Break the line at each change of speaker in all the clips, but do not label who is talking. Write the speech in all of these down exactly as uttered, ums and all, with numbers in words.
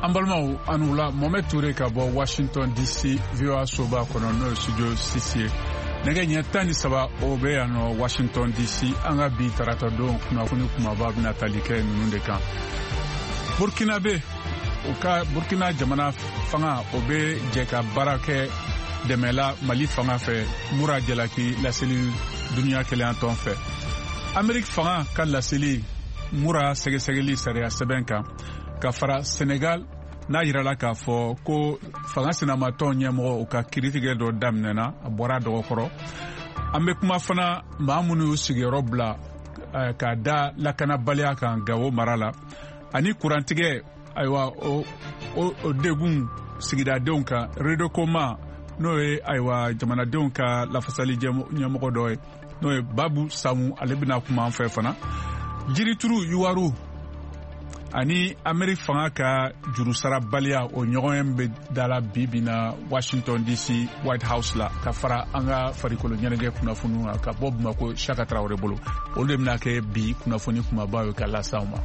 Ambalmao anula Mohamed Touré ka bɔ Washington D C V O A soba kɔnɔ n'o studio six ye nɛgɛ ɲɛ tan ni saba o bɛ yan nɔ Washington D C an ka bi tarata don kunnafoni kumaba bɛna tali kɛ ninnu de kan. Burkina be o ka Burkina jamana fanga o bɛ jɛ ka baara kɛ dɛmɛla Mali fanga fɛ Mura Jalaki laseli duniya kelen tɔn fɛ. Amérique fanga ka laseli Mura sɛgɛsɛgɛli sariya sɛbɛn kan ka fara Senegal n'a yirala k'a fɔ ko fanga sinamatɔn ɲɛmɔgɔ u ka kiritigɛ dɔ daminɛna a bɔra dɔgɔkɔrɔ. An bɛ kuma fana maa minnu y'u sigiyɔrɔ bila k'a da lakanabaliya kan Gawo mara la ani kurantigɛ ayiwa o o degun sigidadenw kan Redekoma n'o ye ayiwa jamanadenw ka lafasali ɲɛmɔgɔ dɔ ye n'o ye Babu Samu ale bɛna kuma an fɛ fana. Jirituru Yuwaru ani Amérique fanga ka jurusarabaliya o ɲɔgɔn bɛ dala bi bi na Washington D C White House la ka fara an ka farikolo ɲɛnajɛ kunnafoniw ka bɔ Bamako Chaka Traoré bolo olu de bɛna kɛ bi kunnafoni kumaba ye ka lase ma.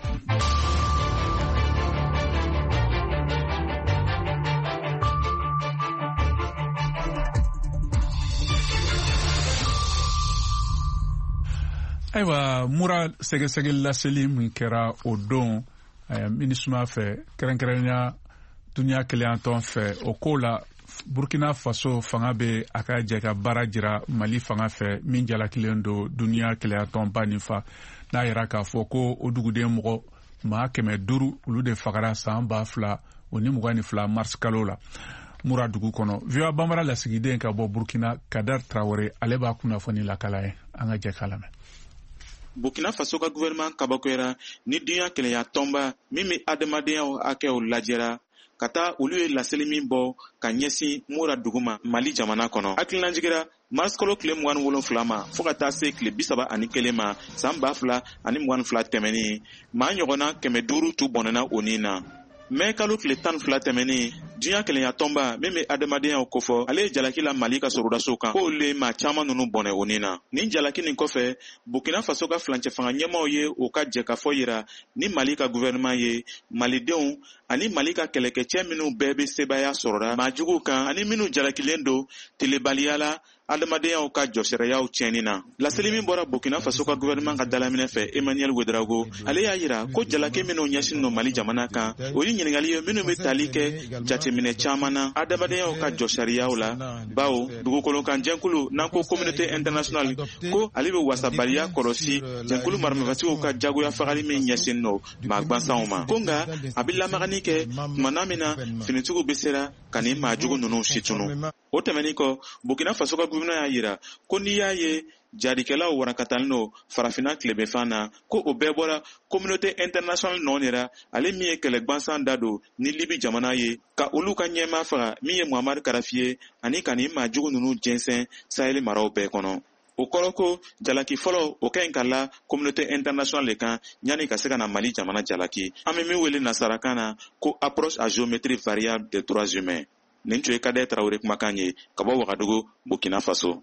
Ayiwa Mura sɛgɛsɛgɛli laseli min kɛra o don minisuma fɛ kɛrɛnkɛrɛnya duniya kelen tɔn fɛ o ko la Burkina Faso fanga bɛ a ka jɛ ka baara jira Mali fanga fɛ min jalakilen don duniya kelen tɔn ba nin fa n'a yɛrɛ k'a fɔ ko o duguden mɔgɔ maa kɛmɛ duuru olu de fagara san ba fila o ni mugan ni fila mars kalo la Mura dugu kɔnɔ. V O A banbara lasigiden ka bɔ Burkina Kadar Traoré ale b'a kunnafoni lakala ye an ka jɛ k'a lamɛn.
Burkina Faso ka gouvernement kabakoyara ni dunya kelenya tɔnba min bɛ adamadenyaw hakɛw lajɛra ka taa olu ye laseli min bɔ ka ɲɛsin Mura dugu ma Mali jamana kɔnɔ. Hakilina jigira mars kalo tile mugan ni wolonwula ma fo ka taa se tile bi saba ani kelen ma san ba fila ani mugan ni fila tɛmɛnen maa ɲɔgɔnna kɛmɛ duuru tu bɔnɛna o nin na. Mɛ kalo tile tan ni fila tɛmɛnen dunya kelenya tɔnba min bɛ adamadenyaw kofɔ ale ye jalaki la Mali ka sorodaso kan ko olu ye maa caman ninnu bɔnɛ o nin na. Nin jalaki nin kɔfɛ Burkina Faso ka filancɛ fanga ɲɛmaaw ye o ka jɛ ka fɔ yira ni Mali ka gouvernement ye Malidenw ani Mali ka kɛlɛkɛcɛ minnu bɛɛ bɛ sebaya sɔrɔra maajuguw kan ani minnu jalakilen don telebaliya la adamadenyaw ka jɔsɛrɛyaw tiɲɛni na. Laseli min bɔra Burkina Faso ka gouvernement ka dalaminɛ fɛ Emmanuel Ouedraogo ale y'a yira ko jalaki minnu ɲɛsin no Mali jamana kan o ye ɲininkali ye minnu bɛ tali kɛ jateminɛ caman na adamadenyaw ka jɔsɛriyaw la bawo dugukolo kan jɛnkulu n'an ko communauté internationale ko ale bɛ wasabaliya kɔlɔsi jɛnkulu maramafatigiw ka jagoya fagali min ɲɛsin no maa gwansanw ma ko nka a bɛ lamagani kɛ tumana min na finitigiw bɛ sera ka nin maajugu ninnu situnu. O tɛmɛnin kɔ Burkina Faso ka gouvernement y'a yira ko n'i y'a ye jarikɛlaw warankatalen no farafina tilebefan na ko o bɛɛ bɔra communauté internationale nɔ nira ale min ye kɛlɛ gwansan da don ni Libi jamana ye ka olu ka ɲɛmaa faga min ye Muammar Kadhafi ye ani ka nin maajugu ninnu jɛnsɛn Sahel maraw bɛɛ kɔnɔ. O kɔrɔ ko jalaki fɔlɔ o ka ɲi ka la communauté internationale de kan yanni ka se ka na Mali jamana jalaki. An bɛ min wele nasarakan na ko approche à géométrie variable des droits humains. Nin tun ye Kadar Traoré kumakan ye ka bɔ Wagadugu Burkina Faso.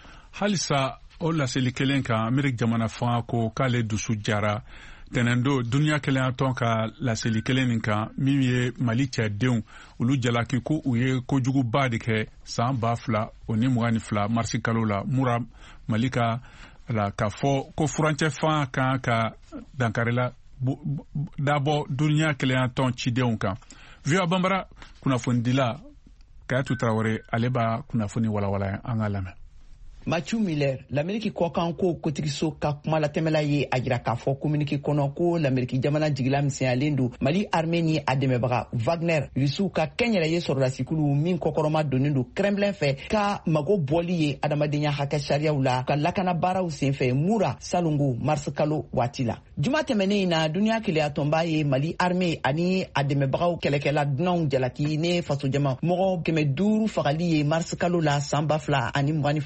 Halisa o laseli kelen kan Amérique jamana fanga ko k'ale dusu jara tɛnɛndo duniya kelen tɔn ka laseli kelen nin kan min ye Mali cɛdenw olu jalaki ko u ye kojuguba de kɛ san ba fila o ni mugan ni fila marsi kalo la Mura Mali ka la ka fɔ ko furancɛ fanga kan ka dankarila dabɔ duniya kelen tɔn cidenw kan. V O A banbara kunnafonidila Kayatu Traoré ale b'a kunnafoni walawala an ka lamɛn.
Mathieu Miller, l'Amérique kɔkan ko kotigiso ka kuma latɛmɛla ye a jira k'a fɔ communiqué kɔnɔ ko l'Amérique jamana jigila misɛnyalen don Mali armée ni a dɛmɛbaga Wagner Rusiw ka kɛnyɛrɛye sɔrɔdasikulu min kɔkɔrɔma donnen don Kremlin fɛ ka mago bɔli ye adamadenya hakɛ sariyaw la ka lakana baaraw senfɛ Mura salongo mars kalo waati la. Juma tɛmɛnen in na duniya kelenya tɔnba ye Mali armée ani a dɛmɛbagaw kɛlɛkɛla dunanw jalaki ne faso jama mɔgɔ kɛmɛ duuru fagali ye mars kalo la san ba fila ani mugan ni fila waati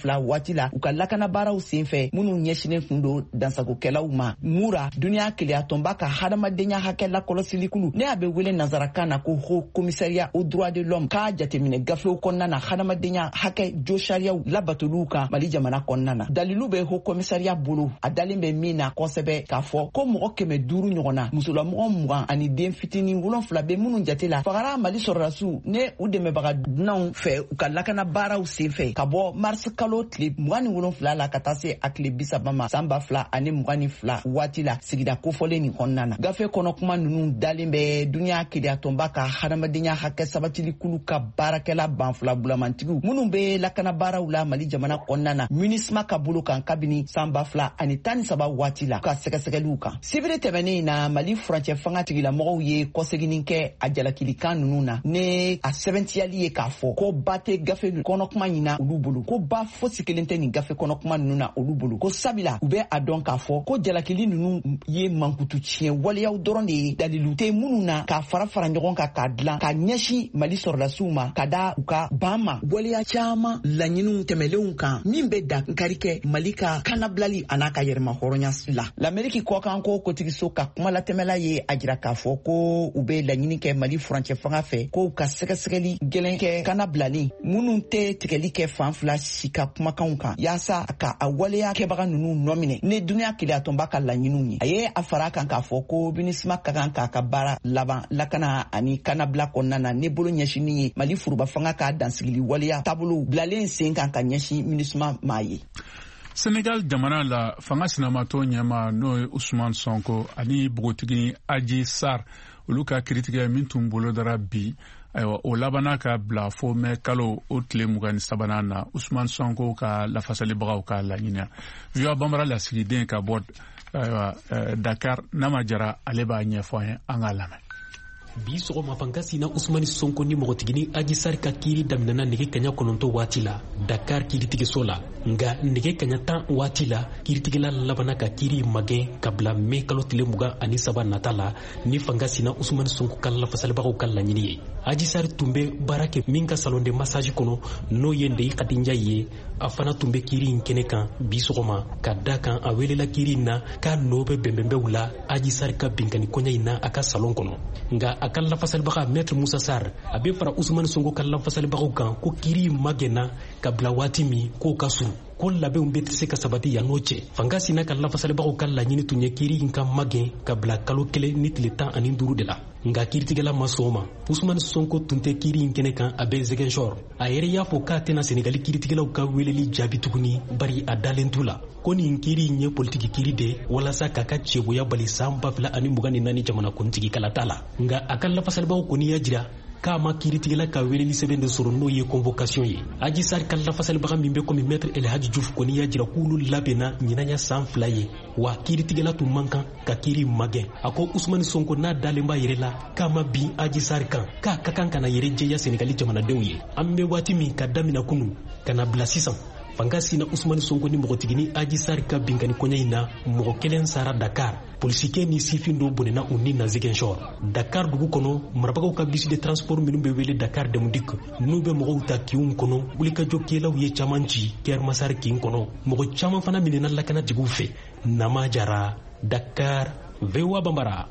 waati la u ka lakana baaraw senfɛ minnu ɲɛsinen kun don dansagokɛlaw ma. Mura duniya keleya tɔnba ka hadamadenya hakɛ lakɔlɔsilikulu ne a bɛ wele nazarakan na ko Haut Commissariat aux droits de l'homme k'a jateminɛ gafew kɔnɔna na hadamadenya hakɛ jo sariyaw labatoluw kan Mali jamana kɔnɔna na. Dalilu bɛ Haut Commissariat bolo a dalen bɛ min na kosɛbɛ k'a fɔ ko mɔgɔ kɛmɛ duuru ɲɔgɔnna musolamɔgɔ mugan ani den fitinin wolonfila bɛ minnu jate la fagara Mali sɔrɔdasiw ne u dɛmɛbaga dunanw fɛ u ka lakana baaraw senfɛ ka bɔ mars kalo tile mugan ni wolonfila la ka taa se a tile bisaba ma san ba fila ani mugan ni fila waati la sigida kofɔlen nin kɔnɔna na. Gafe kɔnɔ kuma ninnu dalen bɛ duniya keleya tɔnba ka hadamadenya hakɛ sabatilikulu ka baarakɛla banfila bulamantigiw minnu bɛ lakana baaraw la Mali jamana kɔnɔna na MINUSMA ka bolo kan kabini san ba fila ani tan ni saba waati la ka sɛgɛsɛgɛliw kan. Sibiri tɛmɛnen na Mali furancɛ fanga tigilamɔgɔw ye kɔseginin kɛ a jalakilikan ninnu na ne a sɛbɛntiyali ye k'a fɔ ko ba tɛ gafe kɔnɔ kuma ɲina olu bolo ko ba fosi kelen tɛ nin gafe kɔnɔ kuma ninnu na olu bolo ko sabila u bɛ a dɔn k'a fɔ ko jalakili ninnu ye mankutu tiɲɛ waleyaw dɔrɔn de ye dalilu tɛ minnu na k'a fara fara ɲɔgɔn kan k'a dilan ka ɲɛsin Mali sɔrɔdasiw ma ka da u ka ban ma waleya caman laɲiniw tɛmɛlenw kan min bɛ dankari kɛ Mali ka kanabilali a n'a ka yɛrɛma hɔrɔnya la. L'Amérique kɔkan ko kotigiso ka kuma latɛmɛla ye a jira k'a fɔ ko u bɛ laɲini kɛ Mali furancɛ fanga fɛ ko u ka sɛgɛsɛgɛli gɛlɛn kɛ kanabilali minnu tɛ tigɛli kɛ fan fila si ka kumakanw kan yaasa ka a waleya kɛbaga ninnu nɔ minɛ ne duniya keleya tɔnba ka laɲiniw ye. A ye a fara kan k'a fɔ ko MINUSMA ka kan k'a ka baara laban lakana ani kanabila kɔnɔna na ne bolo ɲɛsinin ye Mali furuba fanga ka dansigili waleya taabolo bilalen sen kan ka ɲɛsin MINUSMA ma ye.
Senegal jamana la fanga sinamatɔ ɲɛma n'o ye Usman Sonko ani bogotigi Adji Sarr olu ka kiritigɛ min tun bolo dara bi ayiwa o labana ka bila fo mɛ kalo o tile mugan ni sabanan na Usman Sonko ka lafasalibagaw ka laɲini Viwa Bambara lasigiden ka bɔ ayiwa Dakar n'a ma jara ale b'a ɲɛfɔ an ye an k'a lamɛn.
Bi sɔgɔma fanga sina Usmani Sonko ni mɔgɔtigini Adji Sarr ka kiiri daminɛna nege kaɲa kɔnɔntɔ waati la Dakar kiiritigiso la nga nege kaɲa tan waati la kiiritigila labana ka kiiri magɛn ka bila mɛ kalo tile mugan ani saba nata la ni fanga sina Usmani Sonko ka lafasalibagaw ka laɲini ye. Adji Sarr tun bɛ baara kɛ min ka salon de massage kɔnɔ n'o ye Ndeyi Kadija ye a fana tun bɛ kiiri in kɛnɛ kan bi sɔgɔma ka da kan a welela kiiri in na k'a nɔ bɛ bɛnbɛnbɛw la Adji Sarr ka binkani kɔɲa in na a ka salon kɔnɔ nga a ka lafasalibaga Maître Moussa Sarr a bɛ fara Usmani Sonko ka lafasalibagaw kan ko kiiri magɛnna ka bila waati min k'o ka surun ko labɛnw bɛ se ka sabati yan n'o cɛ. Fanga sina ka lafasalibagaw ka laɲini tun ye kiiri in ka magɛn ka bila kalo kelen ni tile tan ani duuru de la nga kiiritigɛla ma sɔn o ma. Usmani Sonko tun tɛ kiiri in kɛnɛ kan a bɛ Ziguinchor a yɛrɛ y'a fɔ k'a tɛna Senegali kiiritigɛlaw ka weleli jaabi tuguni bari a dalen t'u la ko nin kiiri in ye politiki kiiri de walasa k'a ka cɛboya bali san ba fila ani mugan ni naani jamana kuntigi kala t'a la nga a ka lafasalibagaw kɔni y'a jira k'a ma kiiritigɛla ka weleli sɛbɛn de sɔrɔ n'o ye convocation ye. Adji Sarr ka lafasalibaga min bɛ komi Maître El Hadji Diouf kɔni y'a jira k'olu labɛnna ɲinanya san fila ye wa kiiritigɛla tun man kan ka kiiri magɛn. A ko Usmani Sonko n'a dalen b'a yɛrɛ la k'a ma bin Adji Sarr kan k'a ka kan kana yɛrɛ jɛya Senegali jamanadenw ye. An bɛ waati min ka damina kunu ka na bila sisan fanga sina Usmani Sonko ni mɔgɔtigini Adji Sarr ka binkani kɔɲa in na mɔgɔ kelen sara Dakar polisikɛ ni sifin dɔw bɔnɛna u ni na Ziguinchor. Dakar dugu kɔnɔ marabagaw ka bus de transport minnu bɛ wele Dakar Demudik n'u bɛ mɔgɔw ta kiw kɔnɔ wulikajɔ kɛlaw ye caman ci Kɛr Masar kin kɔnɔ mɔgɔ caman fana minɛna lakanatigiw fɛ. Nama Jara, Dakar, Viwa Bambara.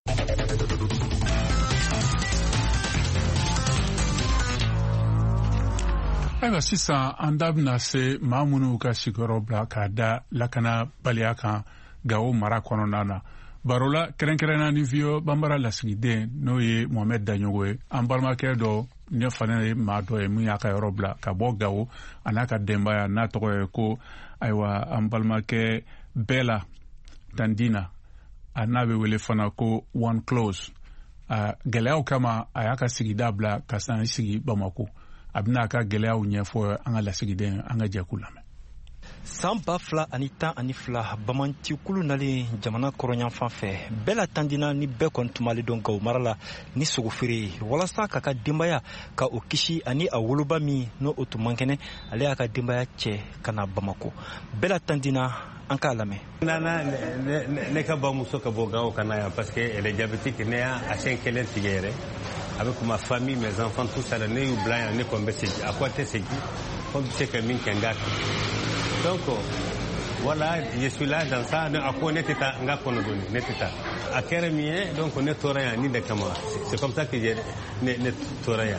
Ayiwa sisan an da bɛna se maa minnu ka sigiyɔrɔ bila k'a da lakana baliya kan Gawo mara kɔnɔna na baro la kɛrɛnkɛrɛnna ni Viwa Bambara lasigiden n'o ye Mohamed Daɲogo ye an balimakɛ dɔ ne fana ye maa dɔ ye min y'a ka yɔrɔ bila ka bɔ Gawo a n'a ka denbaya n'a tɔgɔ ye ko ayiwa an balimakɛ Bɛla Dandina a n'a bɛ wele fana ko One Close gɛlɛyaw kama a y'a ka sigida bila ka san sigi Bamako a bɛna ka gɛlɛyaw ɲɛfɔ an ka lasigiden an ka jɛkulu lamɛn.
San ba fila ani tan ani fila bamantikulu nalen jamana kɔrɔnyanfan fɛ Bɛla Tandina ni bɛɛ kɔni tun b'ale dɔn Gawo mara la ni sogofeere walasa k'a ka denbaya ka o kisi ani a woloba min n'o o tun man kɛnɛ ale y'a ka denbaya cɛ ka na Bamako. Bɛla Tandina an k'a lamɛn.
Nana ne ka bamuso ka bɔ Gawo ka na yan parce que elle est diabétique ne y'a a siɲɛ kelen tigɛ yɛrɛ avec ma famille mes enfants tout ça ne y'u bila yan ne kɔni bɛ segin a ko a tɛ segin ko bɛ se ka min kɛ n k'a kɛ. Donc voilà, je suis là dans ça. À quoi on était à Ngakonodoni, n'était à Kérémien, donc on est Toraya ni de Kama. C'est comme ça que j'ai ne Toraya.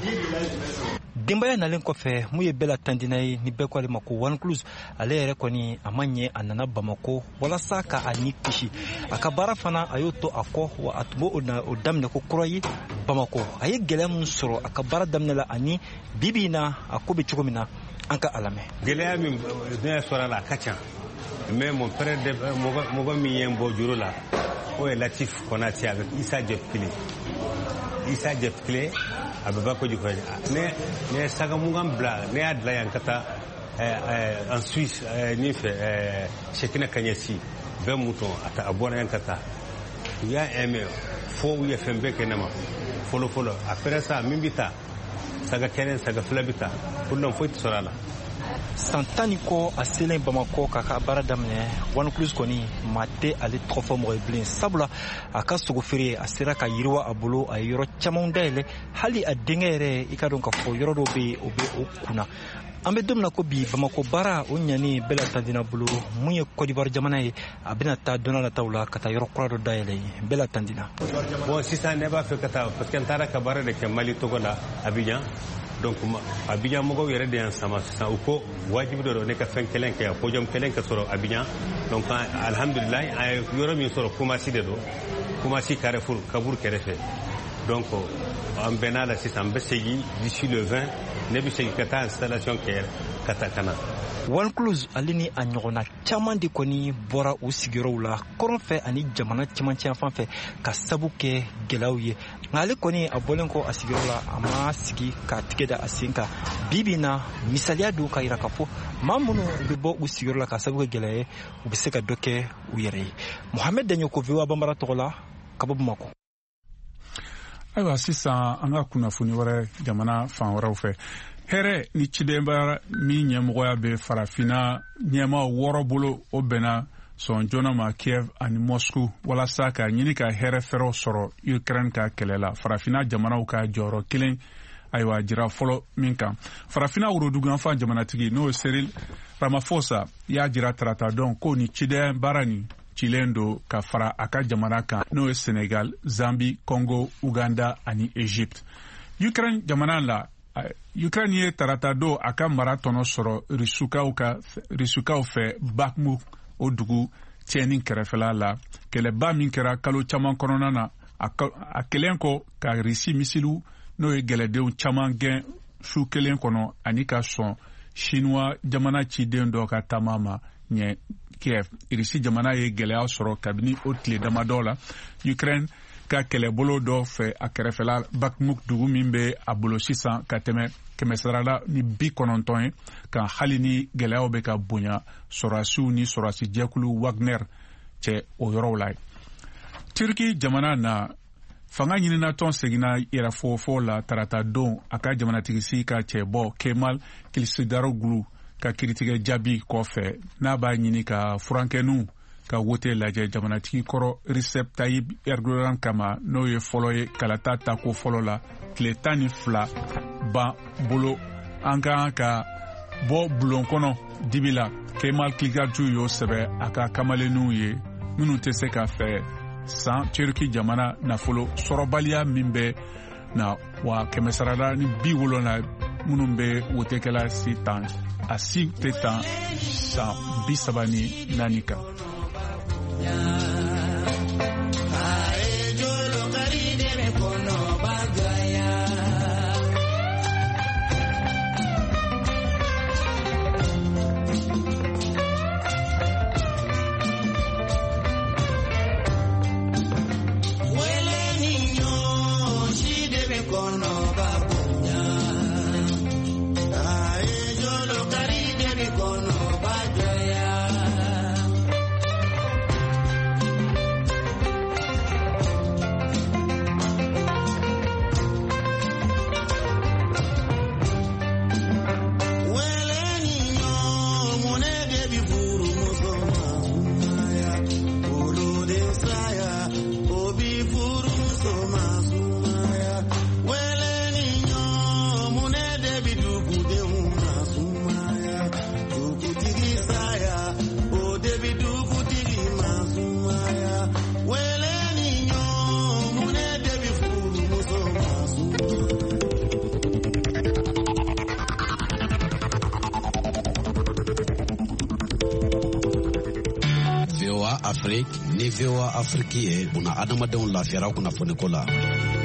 Dimbaya nalen kɔfɛ mun ye bɛɛ la tandina ye ni bɛɛ ko ale ma ko one close ale yɛrɛ kɔni a ma ɲɛ a nana Bamako walasa ka a ni kisi a ka baara fana a y'o to a kɔ wa a tun b'o o daminɛ ko kura ye Bamako a ye gɛlɛya min sɔrɔ a ka baara daminɛ la ani bibi in na a ko bɛ cogo min na an ka a lamɛn.
Gɛlɛya min ne sɔrɔ la a ka ca mais mon frère de mɔgɔ min ye n bɔ juru la o ye Latif Konate avec Issa Diop Kile Issa Diop Kile a bɛ ba kojugu ne ne sagamugan bila ne y'a dilan yan ka taa en Suisse nin fɛ Sekina Kaɲɛsi bɛɛ mouton a bɔra yan ka taa u y'a aimé fo u ye fɛn bɛɛ kɛ ne ma fɔlɔ fɔlɔ après ça min bɛ taa saga kelen saga fila bɛ taa pour non foyi tɛ sɔrɔ a la.
san tan ni kɔ a selen Bamako k'a ka baara daminɛ one close kɔni maa tɛ ale tɔgɔ fɔ mɔgɔ ye bilen sabula a ka sogo feere a sera ka yiriwa a bolo a ye yɔrɔ camanw dayɛlɛ hali a denkɛ yɛrɛ i ka dɔn k'a fɔ yɔrɔ dɔw bɛ yen o bɛ o kunna an bɛ don min na ko bi Bamako baara o ɲani bɛɛ la tandina bolo mun ye Côte d'Ivoire jamana ye a bɛna taa don nataw la ka taa yɔrɔ kura dɔ dayɛlɛ bɛɛ la tandina.
Bon sisan ne b'a fɛ ka taa parce que n taara ka baara de kɛ Mali Togo la Abidjan. Donc Abidjan mɔgɔw yɛrɛ de y'an sama sisan u ko wajibi dɔ don ne ka fɛn kelen kɛ podium kelen ka sɔrɔ Abidjan donc alhamdulilayi an ye yɔrɔ min sɔrɔ Kumasi de don Kumasi Carrefour Kabour kɛrɛfɛ donc an bɛnna la sisan n bɛ segin d'ici le vingt ne bɛ segin ka taa installation kɛ ka taa kana.
one close ale ni a ɲɔgɔnna caman de kɔni bɔra u sigiyɔrɔw la kɔrɔn fɛ ani jamana cɛmancɛ yan fan fɛ ka sabu kɛ gɛlɛyaw ye nka ale kɔni a bɔlen kɔ a sigiyɔrɔ la a ma sigi k'a tigɛ da a sen kan bibi na misaliya don ka yira k'a fɔ maa minnu bɛ bɔ u sigiyɔrɔ la ka sabu kɛ gɛlɛya ye u bɛ se ka dɔ kɛ u yɛrɛ ye. Mohamed Daɲo ko V O A Banbara tɔgɔ la ka bɔ Bamako.
Ayiwa sisan an ka kunnafoni wɛrɛ jamana fan wɛrɛw fɛ. Hɛrɛ ni cidenba min ɲɛmɔgɔya bɛ farafina ɲɛma wɔɔrɔ bolo o bɛnna sɔn joona ma Kiev ani Moscou walasa ka ɲini ka hɛrɛ fɛrɛw sɔrɔ Ukraine ka kɛlɛ la farafina jamanaw ka jɔyɔrɔ kelen ayiwa jira fɔlɔ min kan farafina woroduganfan jamanatigi n'o ye Cyril Ramaphosa y'a jira tarata dɔn ko ni ciden baara ni cilen do ka fara a ka jamana kan n'o ye Senegal, Zambie, Congo, Uganda ani Egypte. Ukraine jamana la Ukraine ye tarata do a ka mara tɔnɔ sɔrɔ Risukaw ka Risukaw fɛ Bakhmut o dugu tiɲɛni kɛrɛfɛla la kɛlɛba min kɛra kalo caman kɔnɔna na a kɛlen kɔ ka Risi misilu n'o ye gɛlɛdenw caman gɛn su kelen kɔnɔ ani ka sɔn Chinois jamana ciden dɔ ka taama ma ɲɛ Kiev. Risi jamana ye gɛlɛya sɔrɔ kabini o tile damadɔ la Ukraine ka kɛlɛbolo dɔ fɛ a kɛrɛfɛla Bakhmut dugu min bɛ a bolo sisan ka tɛmɛ kɛmɛ sara la ni bi kɔnɔntɔn ye ka hali ni gɛlɛyaw bɛ ka bonya sɔrɔdasiw ni sɔrɔdasi jɛkulu Wagner cɛ o yɔrɔw la. Turki jamana na fanga ɲininatɔn seginna yɛrɛfɔfɔ la tarata don a ka jamanatigisi ka cɛbɔ Kemal Kılıçdaroğlu ka kiritigɛ jaabi kɔfɛ n'a b'a ɲini ka furankɛninw ka wote lajɛ jamanatigi kɔrɔ Recep Tayyip Erdogan kama n'o ye fɔlɔ ye kalata tako fɔlɔ la tile tan ni fila ban bolo an kan ka bɔ bulon kɔnɔ dibi la Kemal Kılıçdaroğlu y'o sɛbɛ a ka kamalenninw ye minnu tɛ se ka fɛ san Turki jamana nafolo sɔrɔbaliya min bɛ na wa kɛmɛ sarada ni bi wolonwula minnu bɛ wotekɛla si tan a si tɛ tan san bi saba ni naani kan.
Afrique ni V O A Afrique ye buna adamadenw lafiyara kunnafoni ko la.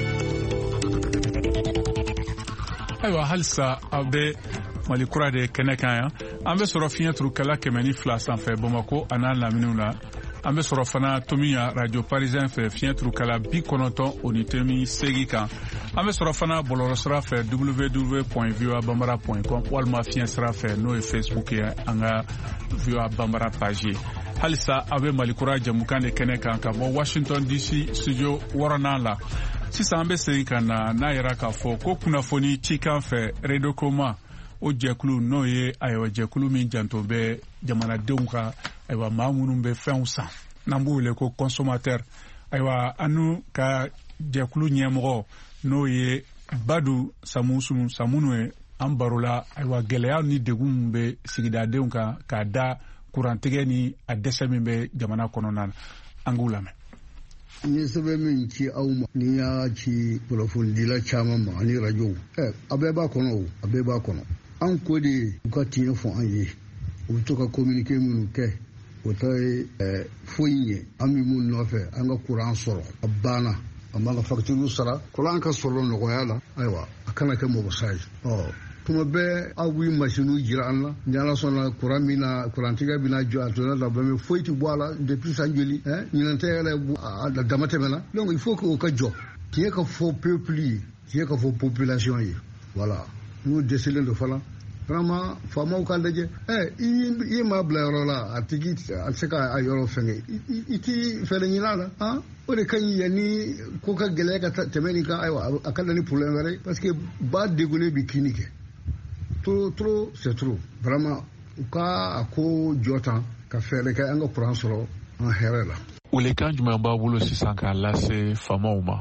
Ayiwa halisa aw bɛ Mali kura de kɛnɛ kan yan an bɛ sɔrɔ fiɲɛ turukɛla kɛmɛ ni fila sanfɛ Bamako a n'a laminiw la an bɛ sɔrɔ fana Tomiya radio parisien fɛ fiɲɛ turukɛla bi kɔnɔntɔn o ni temi segi kan an bɛ sɔrɔ fana bɔlɔlɔsira fɛ w w w point v o a bambara point com walima fiɲɛ sira fɛ n'o ye Facebook ye an ka V O A Bambara page ye halisa aw bɛ Mali kura jamukan de kɛnɛ kan ka bɔ Washington D C studio wɔɔrɔnan la sisan an bɛ segin ka na n'a yɛrɛ k'a fɔ ko kunnafoni cikan fɛ Radio Koma o jɛkulu n'o ye ayiwa jɛkulu min janto bɛ jamanadenw ka ayiwa maa minnu bɛ fɛnw san n'an b'u wele ko consommateur ayiwa anu ka jɛkulu ɲɛmɔgɔ n'o ye Badu Samusunu Samunu ye an barola ayiwa gɛlɛya ni degun bɛ sigidadenw kan k'a da kurantigɛ ni a dɛsɛ min bɛ jamana kɔnɔna na an k'u lamɛn.
N ye sɛbɛn min ci aw ma ni y'a ci kunnafonidila caman ma ani radio ɛ a bɛɛ b'a kɔnɔ o a bɛɛ b'a kɔnɔ an ko de u ka tiɲɛ fɔ an ye u bɛ to ka communiqué minnu kɛ o tɛ ɛɛ foyi ye an bɛ mun nɔfɛ an ka kuran sɔrɔ a banna an b'an ka facture sara kɔlɔn an ka sɔrɔ nɔgɔya la ayiwa a kana kɛ mɔgɔ sa ye ɔ tuma bɛɛ aw bɛ machine jira an la ni ala sɔnna kuran min na kurantigɛ bɛna jɔ a tɔnɔ la bɛɛ foyi tɛ bɔ a la depuis san joli ɛ ɲinan tɛ yɛrɛ a dama tɛmɛna donc il faut que o ka jɔ tiɲɛ ka fɔ peuple ye tiɲɛ ka fɔ population ye voilà n'o dɛsɛlen don fana vraiment faamaw ka lajɛ ɛ i ye maa bila yɔrɔ la a tigi a tɛ se ka a yɔrɔ fɛngɛ i tɛ fɛɛrɛ ɲini a la han o de ka ɲi yanni ko ka gɛlɛya ka tɛmɛ nin kan ayiwa a ka na ni problème wɛrɛ ye parce que ba degunnen bɛ kini kɛ trop trop c'est trop vraiment u ka a ko jɔ tan ka fɛɛrɛ kɛ an ka kuran sɔrɔ an hɛrɛ la.
Welekan jumɛn b'a bolo sisan k'a lase faamaw ma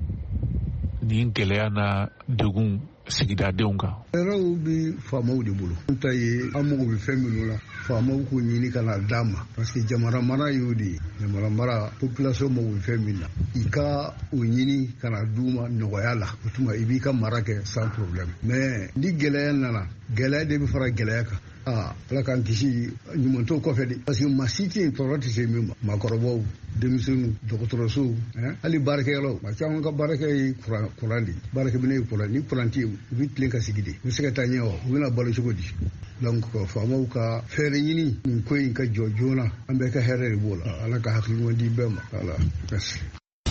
nin gɛlɛya na degun sigidadenw kan.
Hɛrɛw bɛ faamaw de bolo. An ta ye an mago bɛ fɛn minnu la faamaw k'o ɲini ka na d'a ma parce que jamana mara y'o de ye jamana mara population mago bɛ fɛn min na i ka o ɲini ka na d'u ma nɔgɔya la o tuma i b'i ka mara kɛ sans problème mais ni gɛlɛya nana gɛlɛya de bɛ fara gɛlɛya kan aa ala k'an kisi ɲuman t'o kɔfɛ de parce que maa si tɛ yen tɔɔrɔ tɛ se min ma maakɔrɔbaw denmisɛnninw dɔgɔtɔrɔsow hali baarakɛyɔrɔ maa caman ka baarakɛ ye kuran de baarakɛminɛ ye kuran ni kuran tɛ yen u bɛ tilen ka sigi de u bɛ se ka taa ɲɛ wa u bɛna balo cogo di donc faamaw ka fɛɛrɛ ɲini nin ko in ka jɔ joona an bɛɛ ka hɛrɛ de b'o la ala ka hakiliɲuman di bɛɛ ma voilà merci.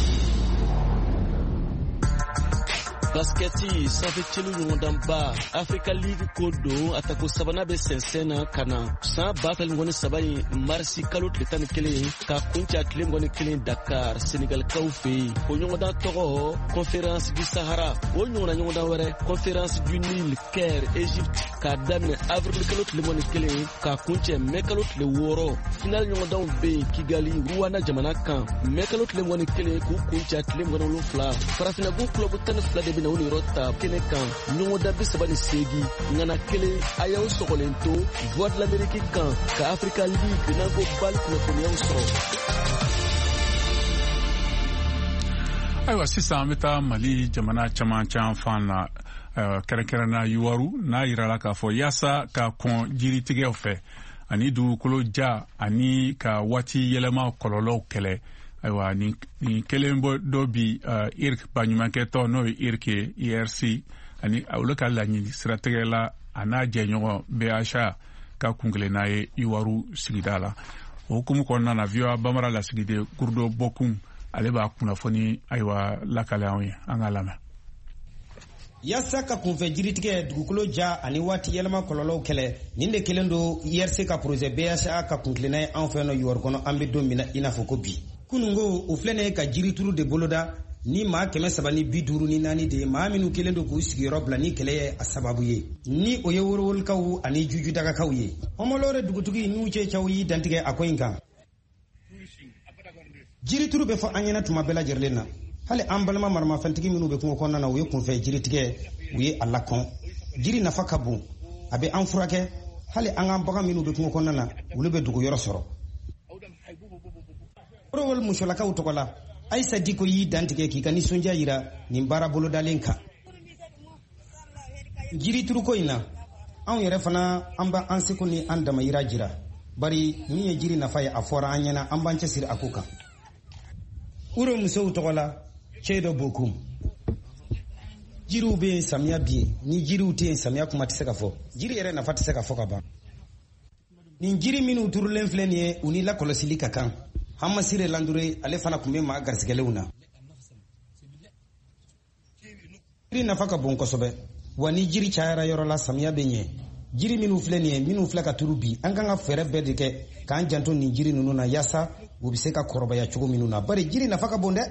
Basketi sanfɛ celu ɲɔgɔndanba Africa League ko don a ta ko sabanan bɛ sɛnsɛn na ka na san ba fila ni saba in marisi kalo tile tan ni kelen ka kunca tile mugan kelen Dakar Senegalikaw fɛ yen o ɲɔgɔndan tɔgɔ Conférence du Sahara o ɲɔgɔnna ɲɔgɔndan wɛrɛ Conférence du Nil Caire Égypte k'a daminɛ avril kalo tile mugan kelen ka kuncɛ mai kalo tile wɔɔrɔ final ɲɔgɔndanw bɛ yen Kigali Rwanda jamana kan mai kalo tile mugan kelen k'u kunca tile mugan wolonwula farafinnabu club tan ni fila de bɛ na o yɔrɔ ta kɛnɛ kan ɲɔgɔndan bi saba ni seegin ŋana kelen a y'aw sɔgɔlen to Voix de l'Amérique kan ka Africa League n'an ko bali kunnafoniyaw sɔrɔ.
Ayiwa sisan an bɛ taa Mali jamana caman caman fan na kɛrɛnkɛrɛnna Yuwaru n'a yirala k'a fɔ yaasa ka kɔn jiritigɛw fɛ ani dugukolo ja ani ka waati yɛlɛma kɔlɔlɔw kɛlɛ. Ayiwa nin nin kelen bɔ dɔ bi I R C baɲumankɛtɔ n'o ye I R C I R C ani olu ka laɲini siratigɛ la a n'a jɛɲɔgɔn B H A ka kunkelenna ye Yuwaru sigida la o hukumu kɔnɔna na V O A Bambara lasigiden Kurdo Bokum ale b'a kunnafoni ayiwa lakale anw ye an ka lamɛn.
Yasa ka kunfɛ jiritigɛ dugukolo ja ani waati yɛlɛma kɔlɔlɔw kɛlɛ nin de kelen do I R C ka projet B H A ka kunkelenna ye anw fɛ no Yuwaru kɔnɔ an bɛ don min na i n'a fɔ ko bi kunungo o filɛ ka jirituru de boloda ni maa kɛmɛ saba ni bi duuru ni naani de maa minnu kelen do k'u sigiyɔrɔ bila ni kɛlɛ ye a sababu ye ni o ye worowolikaw ani jujudagakaw ye ɔmɔlɔre dugutigi n'u cɛcɛw y'i dantigɛ a ko in kan jirituru bɛ fɔ an ɲɛna tuma bɛɛ lajɛlen na hali an balima maramafɛntigi minnu bɛ kungo kɔnɔna na u ye kunfɛ jiritigɛ u ye a lakɔn jiri nafa ka bon a bɛ an furakɛ hali an ka bagan minnu bɛ kungo kɔnɔna na olu bɛ dugu yɔrɔ sɔrɔ Orowol musolakaw tɔgɔ la Aïssa Diko y'i dantigɛ k'i ka nisɔndiya yira nin baara bolodalen kan jiri turuko in na anw yɛrɛ fana an ba an seko ni an damayira jira bari min ye jiri nafa ye a fɔra an ɲɛna an b'an cɛsiri a ko kan. Uro musow tɔgɔ la Cɛdo Bokum. Jiriw bɛ yen samiya bi yen, ni jiriw tɛ yen samiya kuma tɛ se ka fɔ. Jiri yɛrɛ nafa tɛ se ka fɔ ka ban. Nin jiri minnu turulen filɛ nin ye u ni lakɔlɔsili ka kan. Hamasire Landure ale fana tun bɛ maa garisigɛlenw na. Jiri nafa ka bon kosɛbɛ, wa ni jiri cayara yɔrɔ la samiya bɛ ɲɛ. Jiri minnu filɛ nin ye minnu filɛ ka turu bi an kan ka fɛɛrɛ bɛɛ de kɛ k'an janto nin jiri ninnu na yaasa u bɛ se ka kɔrɔbaya cogo minnu na. Bari jiri nafa ka bon dɛ.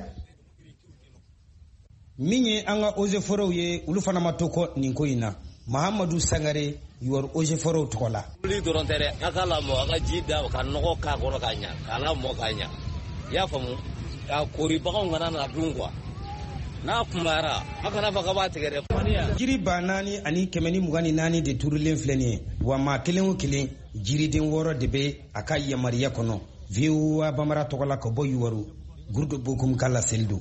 Min ye an ka eaux et forêts ye olu fana ma to kɔ nin ko in na. Mahamadu Sangare yor eaux et forêts tɔgɔ la.
Wuli dɔrɔn tɛ dɛ, an ka lamɔ an ka ji da ka nɔgɔ k'a kɔrɔ ka ɲa k'a lamɔ ka ɲa. I y'a faamu? Ka kori baganw kana na dun quoi. N'a kumara an kana fɔ k'a b'a tigɛ dɛ.
Jiri ba naani ani kɛmɛ ni mugan ni naani de turulen filɛ nin ye, wa maa kelen o kelen jiriden wɔɔrɔ de bɛ a ka yamaruya kɔnɔ. V O A Bambara tɔgɔ la ka bɔ Yuwaru, Gurudo Bokum ka laseli don.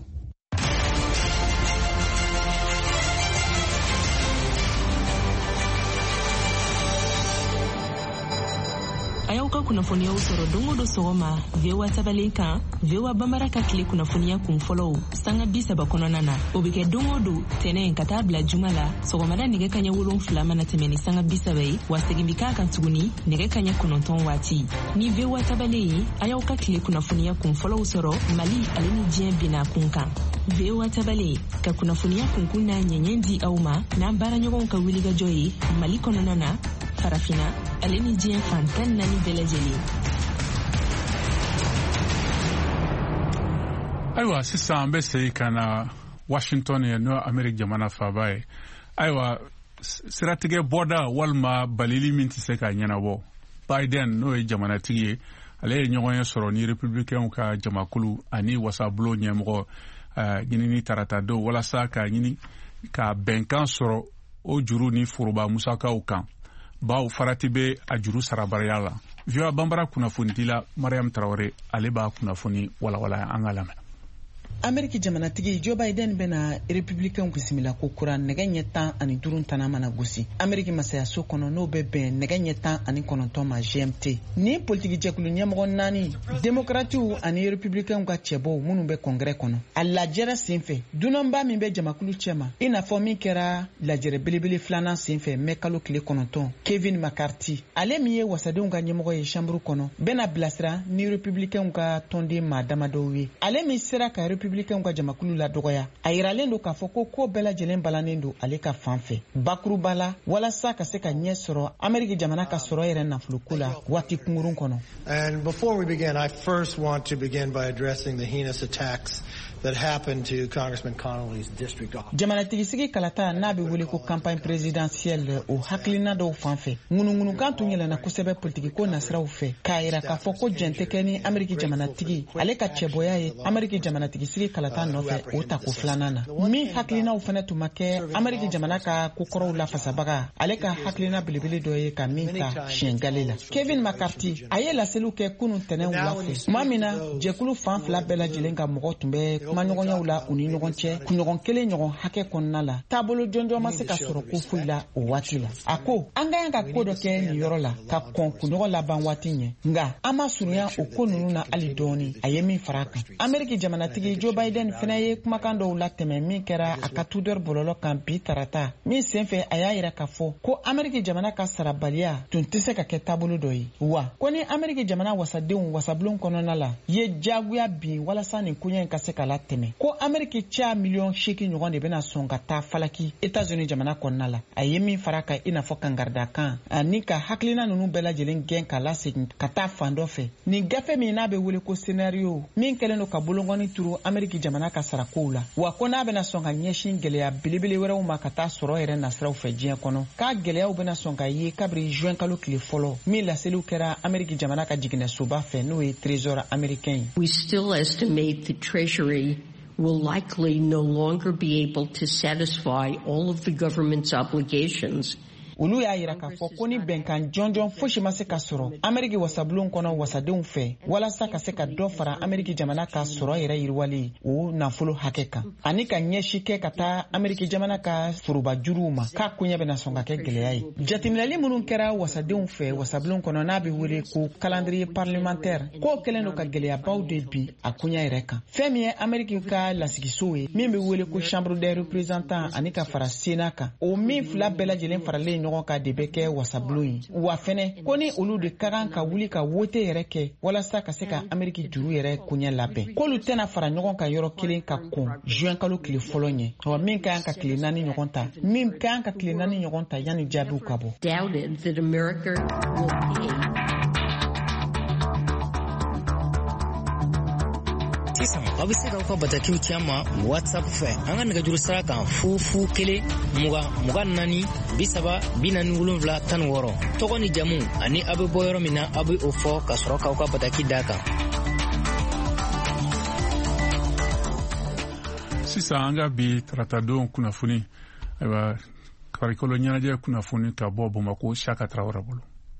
A y'aw ka kunnafoniyaw sɔrɔ don o don sɔgɔma V O A tabalen kan V O A Bambara ka tile kunnafoniya kun fɔlɔw sanga bi saba kɔnɔna na o bɛ kɛ don o don tɛnɛn ka taa bila juma la sɔgɔmada nɛgɛ kaɲɛ wolonfila mana tɛmɛ ni sanga bi saba ye wa segin bi k'a kan tuguni nɛgɛ kaɲɛ kɔnɔntɔn waati ni V O A tabalen ye a y'aw ka tile kunnafoniya kun fɔlɔw sɔrɔ Mali ale ni diɲɛ binna kun kan V O A tabalen ka kunnafoniya kunkun n'a ɲɛɲɛ di aw ma n'an baaraɲɔgɔnw ka wulikajɔ ye Mali kɔnɔna na farafina ale ni diɲɛ fantan naani bɛɛ lajɛlen.
Ayiwa sisan an bɛ segin ka na Washington ye n'o Ameriki jamana faaba ye. Ayiwa siratigɛ bɔda walima balili min tɛ se ka ɲɛnabɔ. Biden n'o ye jamanatigi ye ale ye ɲɔgɔn ye sɔrɔ ni républicains ka jamakulu ani wasabulon ɲɛmɔgɔ ɲinini tarata don walasa ka ɲini ka bɛnkan sɔrɔ o juru ni foroba musakaw kan. Baw farati bɛ a juru sarabariya la. V O A Bambara kunnafonidila Mariam Traoré ale b'a kunnafoni walawala an ka lamɛn.
Ameriki jamanatigi Joe Biden bena républicain bisimila ko kura nɛgɛ ɲɛ tan ani duuru tana mana gosi Ameriki masayaso kɔnɔ n'o bɛ bɛn nɛgɛ ɲɛ tan ani kɔnɔntɔn ma G M T. Ni politiki jɛkulu ɲɛmɔgɔ naani démocratiw ani républicainw ka cɛbɔw minnu bɛ congrès kɔnɔ a lajɛrɛ senfɛ dunanba min bɛ jamakulu cɛma i n'a fɔ min kɛra lajɛrɛ belebele filanan senfɛ mɛ kalo tile kɔnɔntɔn Kevin McCarthy ale min ye wasadenw ka ɲɛmɔgɔ ye chambre kɔnɔ bɛna bilasira ni républicainw ka tɔnden maa damadɔw ye ale min sera ka républicainw ka jamakulu la dɔgɔya a yiralen don k'a fɔ ko ko bɛɛ lajɛlen balannen don ale ka fan fɛ bakuruba la walasa ka se ka ɲɛ sɔrɔ Ameriki jamana ka sɔrɔ yɛrɛ nafoloko la waati kunkurun kɔnɔ.
And before we begin, I first want to begin by addressing the heinous attacks that happened to Congressman Connolly's district office.
Jamanatigisi kalata n'a bɛ wele ko campagne présidentielle o hakilina dɔw fan fɛ ŋunuŋunukan tun yɛlɛnna kosɛbɛ politiki ko nasiraw fɛ k'a yira k'a fɔ ko jɛn tɛ kɛ ni Ameriki jamanatigi ale ka cɛbɔya ye Ameriki jamanatigisi kalata nɔfɛ o tako filanan na min hakilinaw fana tun ma kɛ Ameriki jamana ka kokɔrɔw lafasabaga ale ka hakilina belebele dɔ ye ka min ta siɲɛ gale la. Kevin McCarthy a ye laseliw kɛ kunun tɛnɛn wula fɛ tuma min na jɛkulu fan fila bɛɛ lajɛlen ka mɔgɔ tun bɛ kumaɲɔgɔnyaw la u ni ɲɔgɔn cɛ kunɲɔgɔn kelen ɲɔgɔn hakɛ kɔnɔna la taabolo jɔnjɔn ma se ka sɔrɔ ko foyi la o waati la a ko an ka yan ka ko dɔ kɛ nin yɔrɔ la ka kɔn kunɲɔgɔn laban waati ɲɛ nka an ma surunya o ko ninnu na hali dɔɔni a ye min fara a kan. Ameriki jamanatigi Joe Biden fana ye kumakan dɔw latɛmɛ min kɛra a ka tudɛri bɔlɔlɔ kan bi tarata min senfɛ a y'a yira k'a fɔ ko Ameriki jamana ka sarabaliya tun tɛ se ka kɛ taabolo dɔ ye wa ko ni Ameriki jamana wasadenw wasabulon kɔnɔna la ye jagoya bin walasa nin koɲɛ in ka se ka latɛmɛ ko Ameriki cɛ miliyɔn seegin ɲɔgɔn de bɛna sɔn ka taa falaki Etats-Unis jamana kɔnɔna la a ye min fara kan i n'a fɔ kangarida kan ani ka hakilina ninnu bɛɛ lajɛlen gɛn ka lasegin ka taa fan dɔ fɛ nin gafe min n'a bɛ wele ko scénario min kɛlen don ka bolongɔni turu Ameriki jamana ka sarakow la wa ko n'a bɛna sɔn ka ɲɛsin gɛlɛya belebele wɛrɛw ma ka taa sɔrɔ yɛrɛ nasiraw fɛ diɲɛ kɔnɔ k'a gɛlɛyaw bɛna sɔn ka ye kabiri juin kalo tile fɔlɔ min laseliw kɛra Ameriki jamana ka jiginɛsoba fɛ n'o ye trésor américain.
We still estimate the Treasury will likely no longer be able to satisfy all of the government's obligations
olu y'a yira k'a fɔ ko ni bɛnkan jɔnjɔn fosi ma se ka sɔrɔ Ameriki wasabulon kɔnɔ wasadenw fɛ walasa ka se ka dɔ fara Ameriki jamana ka sɔrɔ yɛrɛ yiriwali o nafolo hakɛ kan ani ka ɲɛsi kɛ ka taa Ameriki jamana ka foroba juruw ma k'a koɲɛ bɛna sɔn ka kɛ gɛlɛya ye. Jateminɛli minnu kɛra wasadenw fɛ wasabulon kɔnɔ n'a bɛ wele ko calendrier parlementaire k'o kɛlen don ka gɛlɛyabaw de bi a koɲɛ yɛrɛ kan. Fɛn min ye Ameriki ka lasigiso ye min bɛ wele ko chambre des représentants ani ka fara Sénat kan o min fila bɛɛ lajɛlen faralen ɲɔgɔn kan de bɛ kɛ wasabulon ye. Wa fɛnɛ ko ni olu de ka kan ka wuli ka wote yɛrɛ kɛ walasa ka se ka Ameriki juru yɛrɛ koɲɛ labɛn k'olu tɛna fara ɲɔgɔn kan yɔrɔ kelen ka kɔn juin kalo tile fɔlɔ ɲɛ wa min ka kan ka tile naani ɲɔgɔn ta min ka kan ka tile naani ɲɔgɔn ta yanni jaabiw ka bɔ.
Doubted that America will pay.
Sisan aw bɛ se k'aw ka batakiw ci an ma WhatsApp fɛ an ka nɛgɛjuru sira kan fu fu kelen mugan mugan naani bi saba bi naani wolonwula tan ni wɔɔrɔ tɔgɔ ni jamu ani aw bɛ bɔ yɔrɔ min na aw bɛ o fɔ ka sɔrɔ k'aw ka bataki d'a kan.
Sisan an ka bi taratadenw kunnafoni ayiwa farikolo ɲɛnajɛ kunnafoni ka bɔ Bamakɔ Saka Traoré bolo.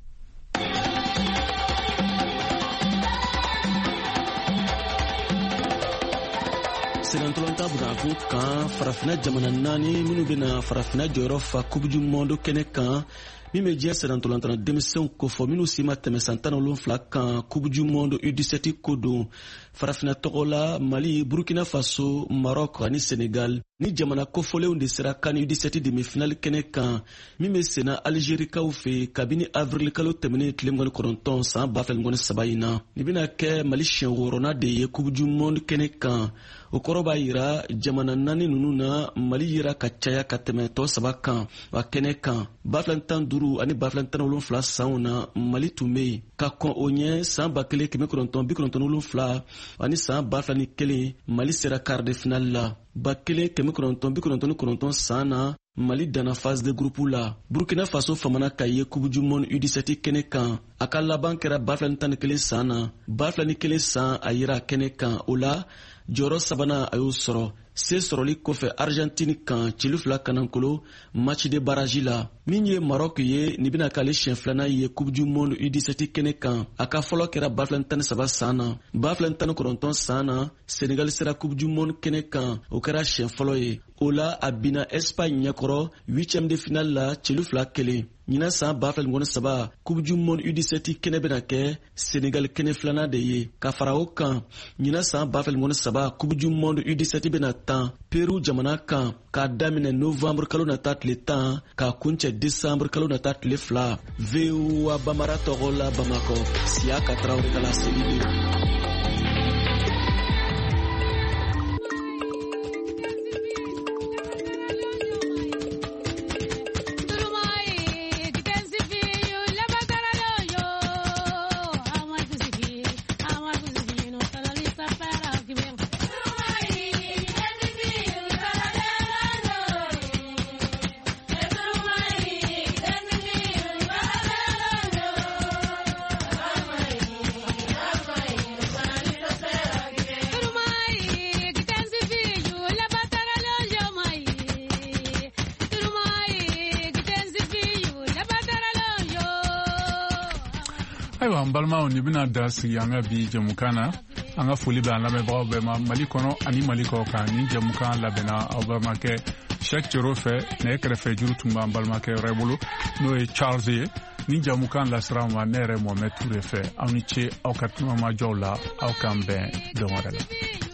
Sɛgɛntɔlɔnta Burakun kan farafina jamana naani minnu bɛna farafina jɔyɔrɔ fa Coupe du Monde kɛnɛ kan min bɛ diɲɛ sɛgɛntɔlɔntana denmisɛnw kofɔ minnu si ma tɛmɛ san tan ni wolonwula kan Coupe du Monde U dix-sept ko don farafina tɔgɔ la Mali, Burkina Faso, Maroc ani Senegal ni jamana kofɔlenw de sera kan U dix-sept demi-finale kɛnɛ kan min bɛ senna Algérikaw fɛ kabini avril kalo tɛmɛnen tile mugan ni kɔnɔntɔn san ba fila ni mugan ni saba in na nin bɛna kɛ Mali siɲɛ wɔɔrɔnan de ye Coupe du Monde kɛnɛ kan o kɔrɔ b'a yira jamana naani ninnu na Mali yira ka caya ka tɛmɛ tɔ saba kan wa kɛnɛ kan ba fila tan duuru ani ba fila tan wolonwula sanw na Mali tun bɛ yen ka kɔn o ɲɛ san ba kelen kɛmɛ kɔnɔntɔn bi kɔnɔntɔn wolonwula ani san ba fila ni kelen Mali sera quart de finale la ba kelen kɛmɛ kɔnɔntɔn bi kɔnɔntɔn ni kɔnɔntɔn san na Mali danna phase de groupe la. Burkina Faso famana ka ye Coupe du Monde U dix-sept kɛnɛ kan a ka laban kɛra ba fila ni tan ni kelen san na ba fila ni kelen san a yira kɛnɛ kan o la jɔyɔrɔ sabanan a y'o sɔrɔ se sɔrɔli kɔfɛ Argentine kan cili fila kanankolo match de barrage la min ye Maroc ye nin bɛna k'ale siɲɛ filanan ye Coupe du Monde U dix-sept kɛnɛ kan a ka fɔlɔ kɛra ba fila ni tan ni saba san na ba fila ni tan ni kɔnɔntɔn san na Senegal sera Coupe du Monde kɛnɛ kan o kɛra siɲɛ fɔlɔ ye o la a binna Espagne ɲɛkɔrɔ huitième de finale la cili fila kelen ɲinan san ba fila ni mugan ni saba Coupe du Monde U dix-sept kɛnɛ bɛna kɛ Senegal kɛnɛ filanan de ye ka fara o kan ɲinan san ba fila ni mugan ni saba Coupe du Monde U dix-sept bɛna tan Peru jamana kan k'a daminɛ novembre kalo nata tile tan k'a kuncɛ décembre kalo nata tile fila V O A Bamara tɔgɔ la Bamakɔ Siaka Traoré ka laseli don.
Ayiwa an balimaw ni bɛna da sigi an ka bi jamukan na an ka foli bɛ an lamɛnbagaw bɛɛ ma Mali kɔnɔ ani Mali kɔ kan ni jamukan labɛnna aw balimakɛ Cheikh Cero fɛ nɛgɛ kɛrɛfɛ juru tun b'an balimakɛ yɛrɛ bolo n'o ye Charles ye ni jamukan lasira ma ne yɛrɛ Mohamed Touré fɛ aw ni ce aw ka tunamajɔw la aw kan bɛn don wɛrɛ la.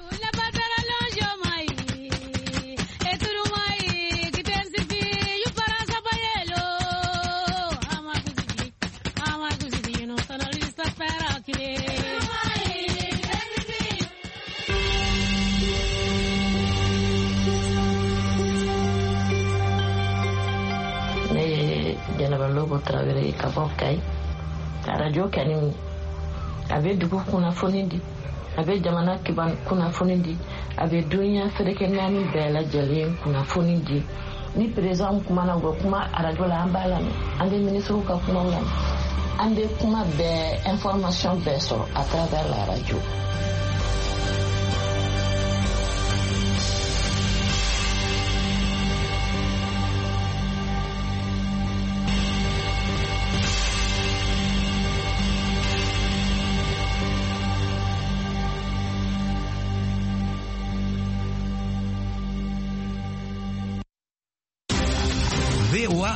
Traoré ka bɔ Kayi radio kɛni a bɛ dugu kunnafoni di a bɛ jamana kiban kunnafoni di a bɛ dunuya fereke naani bɛɛ lajɛlen kunnafoni di ni président kumana u bɛ kuma radio la an b'a lamɛn an bɛ ministre ka kumaw lamɛn an bɛ kuma bɛɛ information bɛɛ sɔrɔ à travers la radio.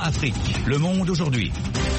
Afrique, Le Monde aujourd'hui.